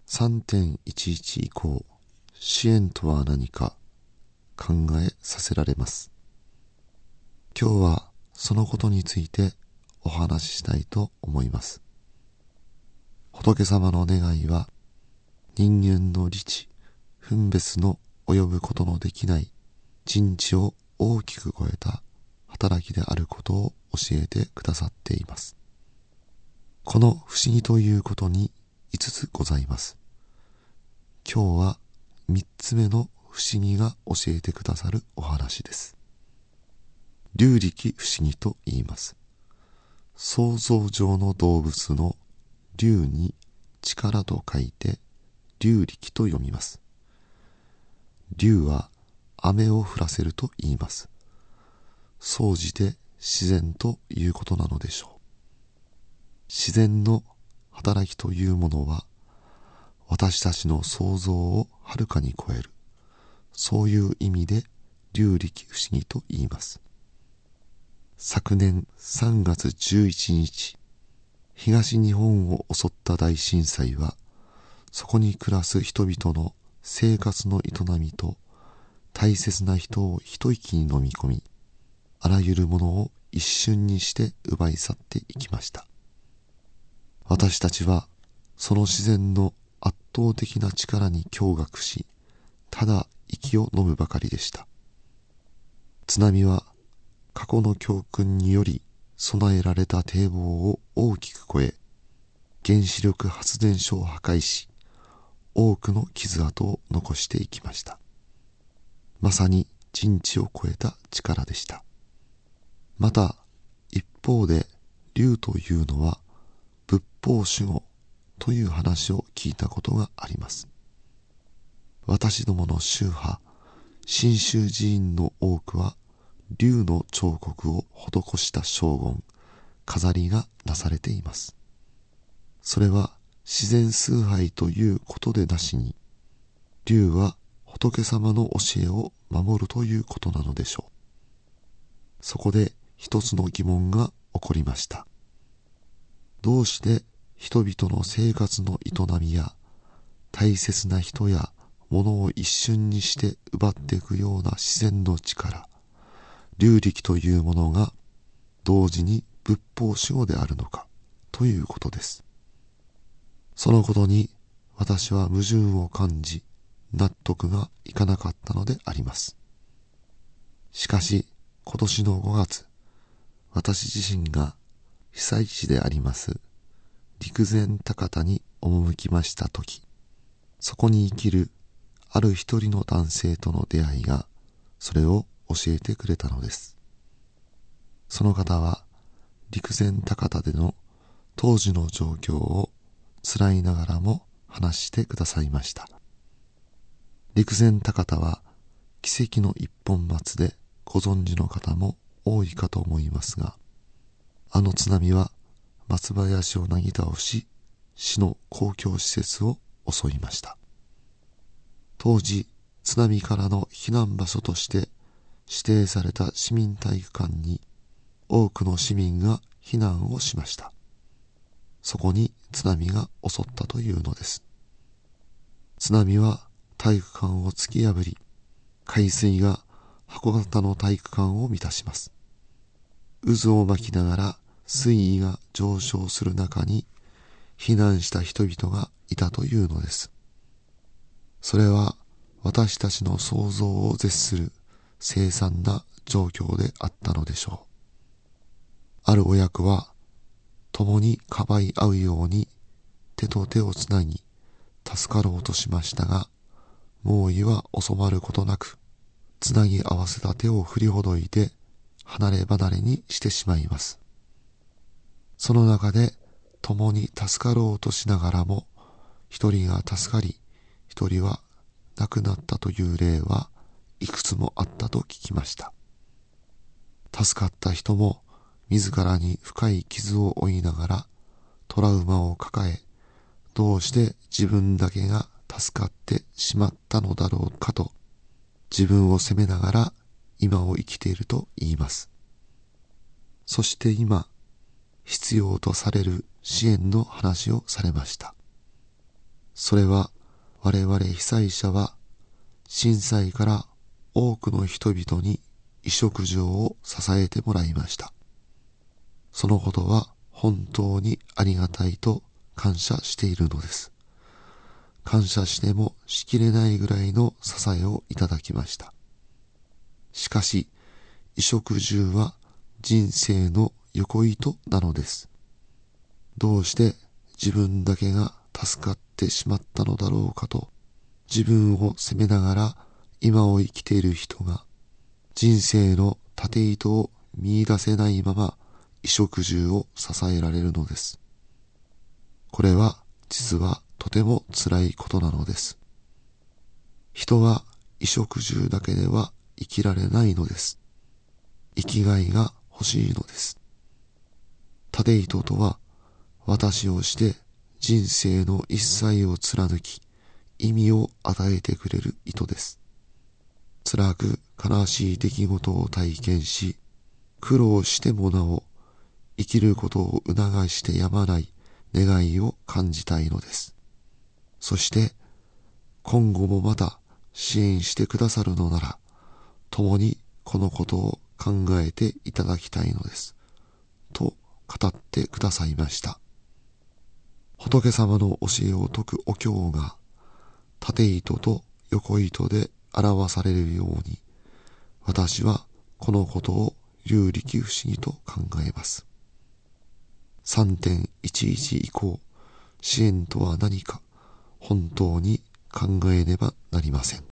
3.11 以降、支援とは何か考えさせられます。今日はそのことについてお話ししたいと思います。仏様の願いは人間の理知、分別の及ぶことのできない人知を大きく超えた働きであることを教えてくださっています。この不思議ということに5つございます。今日は3つ目の不思議が教えてくださるお話です。龍力不思議と言います。想像上の動物の龍に力と書いて龍力と読みます。龍は雨を降らせると言います。総じて自然ということなのでしょう。自然の働きというものは私たちの想像をはるかに超える、そういう意味で龍力不思議と言います。昨年3月11日、東日本を襲った大震災は、そこに暮らす人々の生活の営みと大切な人を一息に飲み込み、あらゆるものを一瞬にして奪い去っていきました。私たちはその自然の圧倒的な力に驚愕し、ただ息を飲むばかりでした。津波は過去の教訓により備えられた堤防を大きく超え、原子力発電所を破壊し、多くの傷跡を残していきました。まさに人知を超えた力でした。また一方で龍というのは仏法守護という話を聞いたことがあります。私どもの宗派、真宗寺院の多くは龍の彫刻を施した荘厳、飾りがなされています。それは自然崇拝ということでなしに、龍は仏様の教えを守るということなのでしょう。そこで一つの疑問が起こりました。どうして人々の生活の営みや大切な人や物を一瞬にして奪っていくような自然の力、龍力というものが同時に仏法守護であるのかということです。そのことに私は矛盾を感じ、納得がいかなかったのであります。しかし今年の5月、私自身が被災地であります陸前高田に赴きましたとき、そこに生きるある一人の男性との出会いがそれを教えてくれたのです。その方は陸前高田での当時の状況を辛いながらも話してくださいました。陸前高田は奇跡の一本松でご存知の方も多いかと思いますが、あの津波は松林をなぎ倒し、市の公共施設を襲いました。当時、津波からの避難場所として指定された市民体育館に多くの市民が避難をしました。そこに津波が襲ったというのです。津波は体育館を突き破り、海水が箱型の体育館を満たします。渦を巻きながら水位が上昇する中に避難した人々がいたというのです。それは私たちの想像を絶する凄惨な状況であったのでしょう。ある親子は共にかばい合うように手と手をつなぎ助かろうとしましたが、猛威は収まることなく、つなぎ合わせた手を振りほどいて離れ離れにしてしまいます。その中で共に助かろうとしながらも、一人が助かり一人は亡くなったという例はいくつもあったと聞きました。助かった人も自らに深い傷を負いながらトラウマを抱え、どうして自分だけが助かってしまったのだろうかと自分を責めながら今を生きていると言います。そして今必要とされる支援の話をされました。 それは我々被災者は震災から多くの人々に衣食住を支えてもらいました。そのことは本当にありがたいと感謝しているのです。感謝してもしきれないぐらいの支えをいただきました。しかし、衣食住は人生の横糸なのです。どうして自分だけが助かってしまったのだろうかと、自分を責めながら今を生きている人が、人生の縦糸を見出せないまま衣食住を支えられるのです。これは実はとても辛いことなのです。人は衣食住だけでは生きられないのです。生きがいが欲しいのです。縦糸とは、私をして人生の一切を貫き、意味を与えてくれる糸です。辛く悲しい出来事を体験し、苦労してもなお、生きることを促してやまない願いを感じたいのです。そして、今後もまた支援してくださるのなら、共にこのことを考えていただきたいのです。と語ってくださいました。仏様の教えを説くお経が、縦糸と横糸で表されるように、私はこのことを有力不思議と考えます。3.11 以降、支援とは何か、本当に考えねばなりません。